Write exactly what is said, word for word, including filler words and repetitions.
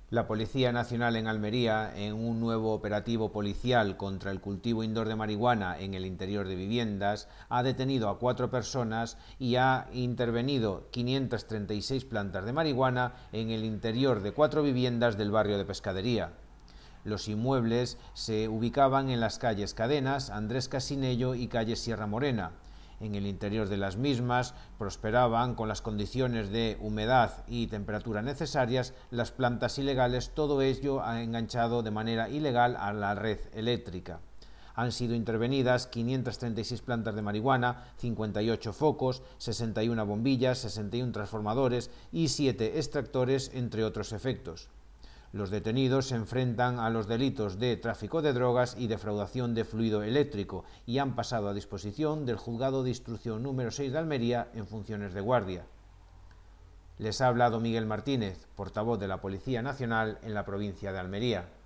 La Policía Nacional en Almería, en un nuevo operativo policial contra el cultivo indoor de marihuana en el interior de viviendas, ha detenido a cuatro personas y ha intervenido quinientas treinta y seis plantas de marihuana en el interior de cuatro viviendas del barrio de Pescadería. Los inmuebles se ubicaban en las calles Cadenas, Andrés Casinello y calle Sierra Morena. En el interior de las mismas prosperaban, con las condiciones de humedad y temperatura necesarias, las plantas ilegales, todo ello enganchado de manera ilegal a la red eléctrica. Han sido intervenidas quinientas treinta y seis plantas de marihuana, cincuenta y ocho focos, sesenta y una bombillas, sesenta y uno transformadores y siete extractores, entre otros efectos. Los detenidos se enfrentan a los delitos de tráfico de drogas y defraudación de fluido eléctrico y han pasado a disposición del Juzgado de Instrucción número seis de Almería en funciones de guardia. Les ha hablado Miguel Martínez, portavoz de la Policía Nacional en la provincia de Almería.